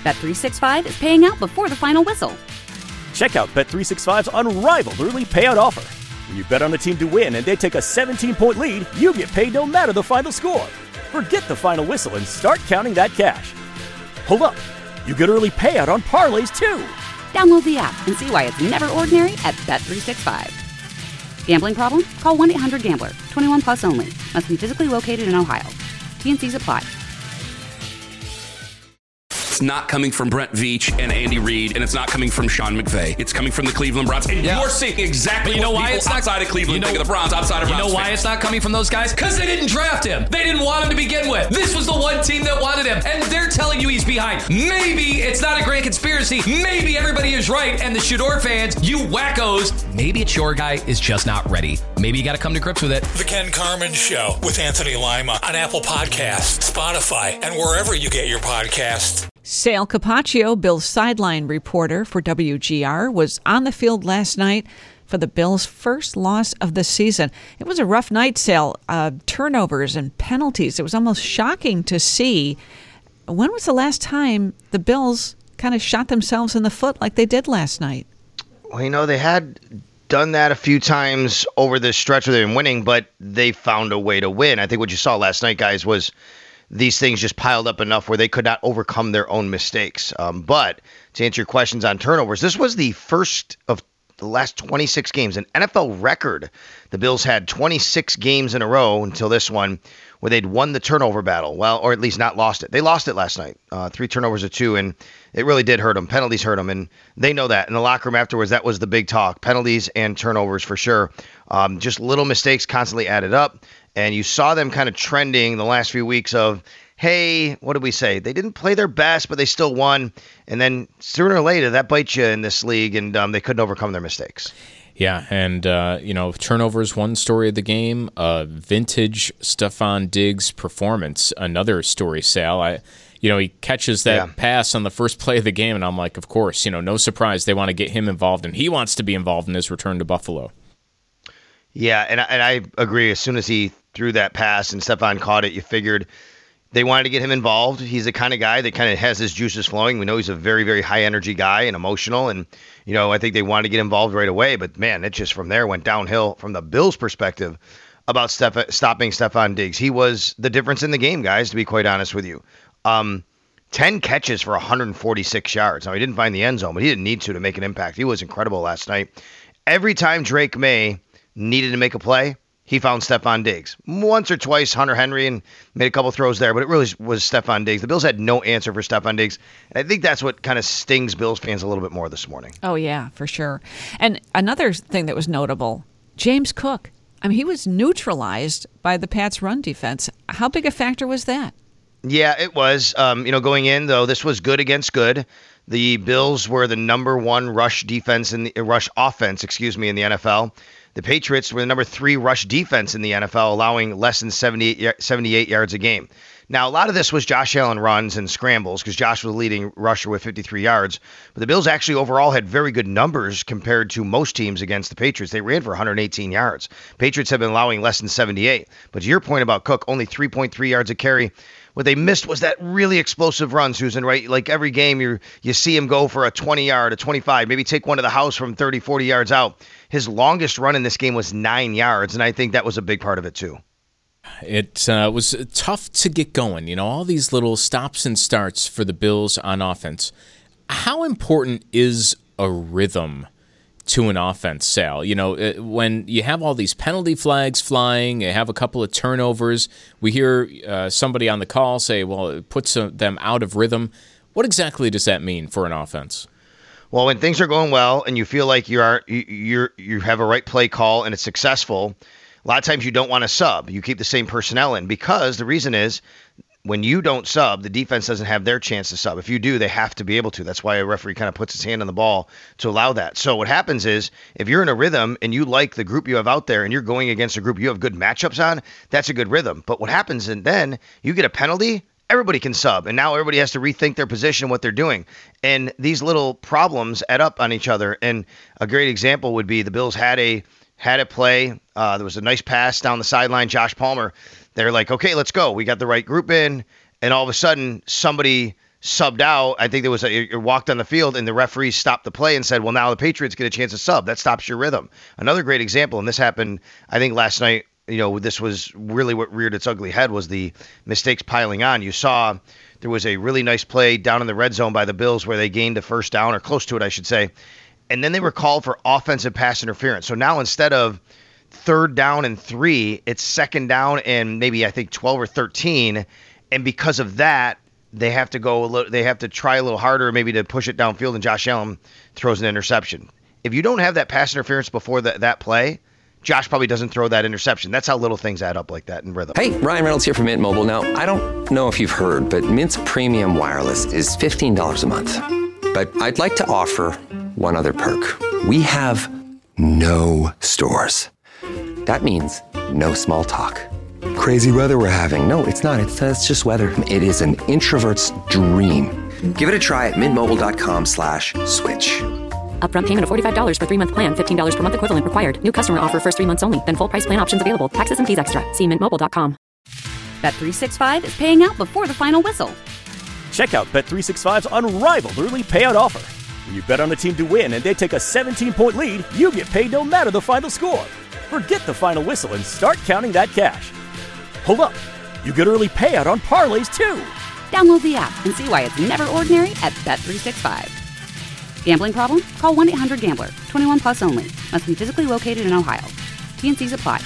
Bet365 is paying out before the final whistle. Check out Bet365's unrivaled early payout offer. When you bet on a team to win and they take a 17-point lead, you get paid no matter the final score. Forget the final whistle and start counting that cash. Hold up. You get early payout on parlays, too. Download the app and see why it's never ordinary at Bet365. Gambling problem? Call 1-800-GAMBLER. 21 plus only. Must be physically located in Ohio. T&Cs apply. It's not coming from Brent Veach and Andy Reid, and it's not coming from Sean McVay. It's coming from the Cleveland Browns. And you're seeing exactly what people outside of Cleveland think of the Browns, outside of Browns. You know why it's not coming from those guys? Because they didn't draft him. They didn't want him to begin with. This was the one team that wanted him, and they're telling you he's behind. Maybe it's not a grand conspiracy. Maybe everybody is right, and the Shador fans, you wackos, maybe it's your guy is just not ready. Maybe you got to come to grips with it. The Ken Carman Show with Anthony Lima on Apple Podcasts, Spotify, and wherever you get your podcasts. Sal Capaccio, Bills sideline reporter for WGR, was on the field last night for the Bills' first loss of the season. It was a rough night, Sal. Turnovers and penalties. It was almost shocking to see. When was the last time the Bills kind of shot themselves in the foot like they did last night? Well, they had done that a few times over this stretch where they've been winning, but they found a way to win. I think what you saw last night, guys, was these things just piled up enough where they could not overcome their own mistakes. But to answer your questions on turnovers, this was the first of the last 26 games, an NFL record. The Bills had 26 games in a row until this one where they'd won the turnover battle. Well, or at least not lost it. They lost it last night, 3 turnovers to 2, and it really did hurt them. Penalties hurt them, and they know that. In the locker room afterwards, that was the big talk. Penalties and turnovers for sure. Just little mistakes constantly added up. And you saw them kind of trending the last few weeks of, hey, what did we say? They didn't play their best, but they still won. And then sooner or later, that bites you in this league, and they couldn't overcome their mistakes. Yeah, and, turnovers, one story of the game. Vintage Stefon Diggs performance, another story, Sal. He catches that pass on the first play of the game, and I'm like, of course, no surprise. They want to get him involved, and he wants to be involved in his return to Buffalo. Yeah, and I agree. As soon as he threw that pass and Stefon caught it, you figured they wanted to get him involved. He's the kind of guy that kind of has his juices flowing. We know he's a very, very high-energy guy and emotional, and, I think they wanted to get involved right away. But, man, it just from there went downhill from the Bills' perspective about stopping Stefon Diggs. He was the difference in the game, guys, to be quite honest with you. 10 catches for 146 yards. Now, he didn't find the end zone, but he didn't need to make an impact. He was incredible last night. Every time Drake May needed to make a play, he found Stefon Diggs. Once or twice, Hunter Henry, and made a couple throws there, but it really was Stefon Diggs. The Bills had no answer for Stefon Diggs, and I think that's what kind of stings Bills fans a little bit more this morning. Oh, yeah, for sure. And another thing that was notable, James Cook. I mean, he was neutralized by the Pats' run defense. How big a factor was that? Yeah, it was. Going in, though, this was good against good. The Bills were the number 1 rush offense in the NFL. The Patriots were the number 3 rush defense in the NFL, allowing less than 78 yards a game. Now, a lot of this was Josh Allen runs and scrambles because Josh was the leading rusher with 53 yards. But the Bills actually overall had very good numbers compared to most teams against the Patriots. They ran for 118 yards. Patriots have been allowing less than 78. But to your point about Cook, only 3.3 yards a carry. What they missed was that really explosive run, Susan, right? Like every game you see him go for a 20-yard, a 25, maybe take one to the house from 30, 40 yards out. His longest run in this game was 9 yards, and I think that was a big part of it too. It was tough to get going. All these little stops and starts for the Bills on offense. How important is a rhythm to an offense, Sal? When you have all these penalty flags flying, you have a couple of turnovers, we hear somebody on the call say, well, it puts them out of rhythm. What exactly does that mean for an offense? Well, when things are going well and you feel like you have a right play call and it's successful, a lot of times you don't want to sub. You keep the same personnel in because the reason is when you don't sub, the defense doesn't have their chance to sub. If you do, they have to be able to. That's why a referee kind of puts his hand on the ball to allow that. So what happens is if you're in a rhythm and you like the group you have out there and you're going against a group you have good matchups on, that's a good rhythm. But what happens and then you get a penalty, everybody can sub. And now everybody has to rethink their position, what they're doing. And these little problems add up on each other. And a great example would be the Bills had a play. There was a nice pass down the sideline. Josh Palmer, they're like, okay, let's go. We got the right group in. And all of a sudden, somebody subbed out. I think there was you walked on the field and the referee stopped the play and said, well, now the Patriots get a chance to sub. That stops your rhythm. Another great example, and this happened, I think, last night. This was really what reared its ugly head was the mistakes piling on. You saw there was a really nice play down in the red zone by the Bills where they gained a first down, or close to it, I should say. And then they were called for offensive pass interference. So now instead of 3rd down and 3, it's 2nd down and maybe I think 12 or 13. And because of that, they have to try a little harder maybe to push it downfield, and Josh Allen throws an interception. If you don't have that pass interference before that play, Josh probably doesn't throw that interception. That's how little things add up like that in rhythm. Hey, Ryan Reynolds here from Mint Mobile. Now, I don't know if you've heard, but Mint's premium wireless is $15 a month. But I'd like to offer one other perk. We have no stores. That means no small talk. Crazy weather we're having. No, it's not. It's just weather. It is an introvert's dream. Give it a try at mintmobile.com/switch. Upfront payment of $45 for 3-month plan. $15 per month equivalent required. New customer offer first 3 months only. Then full price plan options available. Taxes and fees extra. See mintmobile.com. Bet365 is paying out before the final whistle. Check out Bet365's unrivaled early payout offer. When you bet on a team to win and they take a 17-point lead, you get paid no matter the final score. Forget the final whistle and start counting that cash. Hold up. You get early payout on parlays, too. Download the app and see why it's never ordinary at Bet365. Gambling problem? Call 1-800-GAMBLER. 21 plus only. Must be physically located in Ohio. T&Cs apply.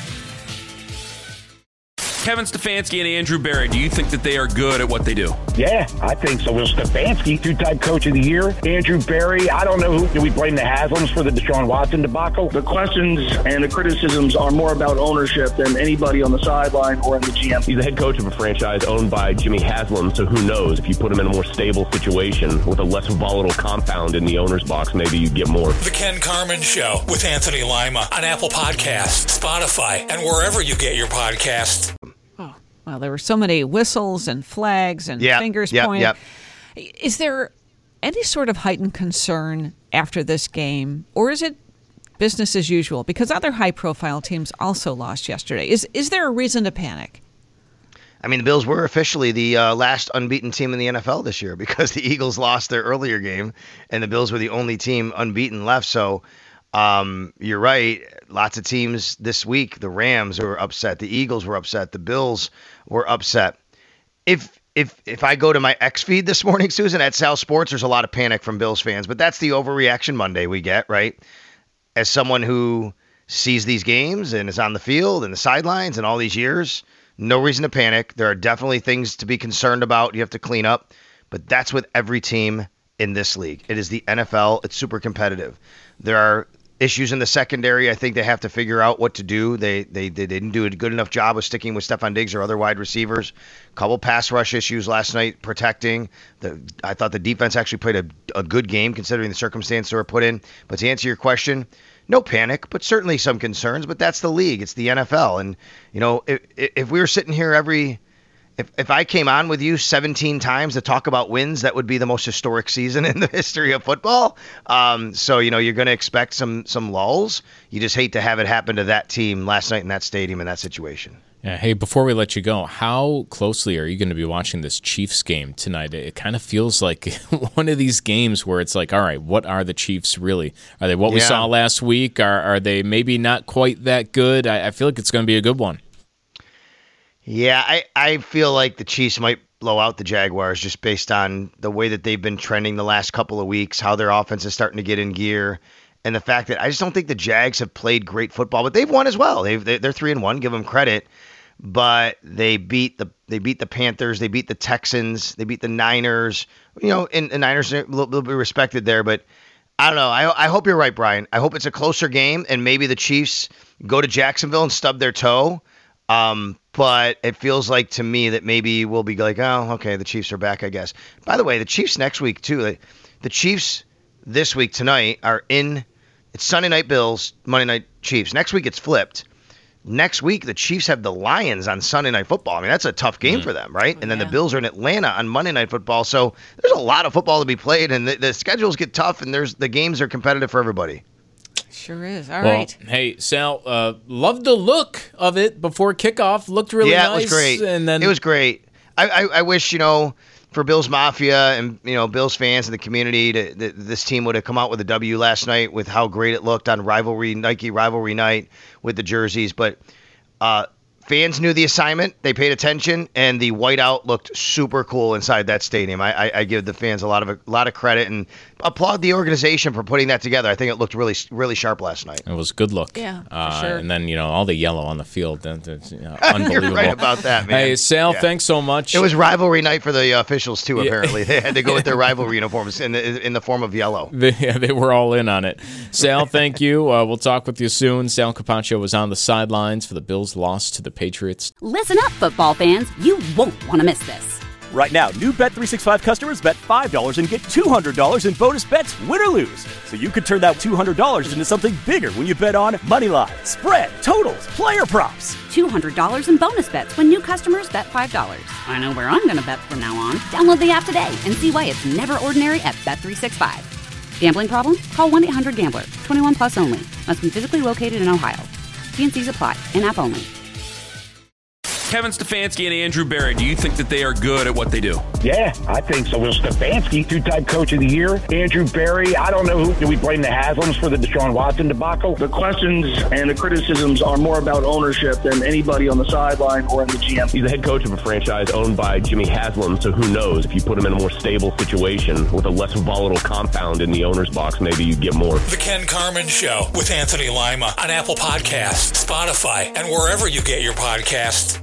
Kevin Stefanski and Andrew Berry, do you think that they are good at what they do? Yeah, I think so. Well, Stefanski, 2-time coach of the year. Andrew Berry, I don't know do we blame the Haslams for the Deshaun Watson debacle? The questions and the criticisms are more about ownership than anybody on the sideline or in the GM. He's the head coach of a franchise owned by Jimmy Haslam, so who knows? If you put him in a more stable situation with a less volatile compound in the owner's box, maybe you get more. The Ken Carman Show with Anthony Lima on Apple Podcasts, Spotify, and wherever you get your podcasts. Well, there were so many whistles and flags and fingers pointed. Is there any sort of heightened concern after this game, or is it business as usual? Because other high-profile teams also lost yesterday. Is there a reason to panic? I mean, the Bills were officially the last unbeaten team in the NFL this year because the Eagles lost their earlier game, and the Bills were the only team unbeaten left. So you're right. Lots of teams this week. The Rams were upset. The Eagles were upset. The Bills were upset. If I go to my X feed this morning, Susan, at Sal Sports, there's a lot of panic from Bills fans. But that's the overreaction Monday we get, right? As someone who sees these games and is on the field and the sidelines and all these years, no reason to panic. There are definitely things to be concerned about. You have to clean up. But that's with every team in this league. It is the NFL. It's super competitive. There are issues in the secondary. I think they have to figure out what to do. They didn't do a good enough job of sticking with Stephon Diggs or other wide receivers. Couple pass rush issues last night protecting. I thought the defense actually played a good game considering the circumstance they were put in. But to answer your question, no panic, but certainly some concerns. But that's the league. It's the NFL. And, if we were sitting here If I came on with you 17 times to talk about wins, that would be the most historic season in the history of football. So you're going to expect some lulls. You just hate to have it happen to that team last night in that stadium in that situation. Yeah. Hey, before we let you go, how closely are you going to be watching this Chiefs game tonight? It kind of feels like one of these games where it's like, all right, what are the Chiefs really? Are they what we saw last week? Are they maybe not quite that good? I feel like it's going to be a good one. Yeah, I feel like the Chiefs might blow out the Jaguars just based on the way that they've been trending the last couple of weeks, how their offense is starting to get in gear, and the fact that I just don't think the Jags have played great football, but they've won as well. They're 3-1, give them credit, but they beat the Panthers, they beat the Texans, they beat the Niners. And the Niners are a little bit respected there, but I don't know. I hope you're right, Brian. I hope it's a closer game, and maybe the Chiefs go to Jacksonville and stub their toe. But it feels like to me that maybe we'll be like, oh, okay, the Chiefs are back, I guess. By the way, the Chiefs next week, too. The Chiefs this week tonight are it's Sunday night Bills, Monday night Chiefs. Next week it's flipped. Next week the Chiefs have the Lions on Sunday Night Football. I mean, that's a tough game for them, right? And then the Bills are in Atlanta on Monday Night Football. So there's a lot of football to be played, and the schedules get tough, and the games are competitive for everybody. Sure is. All right. Hey, Sal, loved the look of it before kickoff. Looked really nice. Yeah, it was great. And then it was great. I wish, for Bills Mafia and Bills fans and the community, this team would have come out with a W last night with how great it looked on Nike Rivalry Night with the jerseys. But fans knew the assignment. They paid attention, and the whiteout looked super cool inside that stadium. I give the fans a lot of credit and applaud the organization for putting that together. I think it looked really, really sharp last night. It was a good look. Yeah, for sure. And then, all the yellow on the field. Unbelievable. You're right about that, man. Hey, Sal, thanks so much. It was rivalry night for the officials, too, apparently. They had to go with their rivalry uniforms in the form of yellow. They were all in on it. Sal, thank you. We'll talk with you soon. Sal Capaccio was on the sidelines for the Bills' loss to the Patriots. Listen up, football fans. You won't want to miss this. Right now, new Bet365 customers bet $5 and get $200 in bonus bets, win or lose. So you could turn that $200 into something bigger when you bet on moneyline, spread, totals, player props. $200 in bonus bets when new customers bet $5. I know where I'm going to bet from now on. Download the app today and see why it's never ordinary at Bet365. Gambling problem? Call 1-800-GAMBLER. 21 plus only. Must be physically located in Ohio. T&Cs apply. In-app only. Kevin Stefanski and Andrew Berry, do you think that they are good at what they do? Yeah, I think so. Will Stefanski, two-time coach of the year. Andrew Berry, I don't know do we blame the Haslams for the Deshaun Watson debacle? The questions and the criticisms are more about ownership than anybody on the sideline or in the GM. He's the head coach of a franchise owned by Jimmy Haslam, so who knows? If you put him in a more stable situation with a less volatile compound in the owner's box, maybe you get more. The Ken Carman Show with Anthony Lima on Apple Podcasts, Spotify, and wherever you get your podcasts.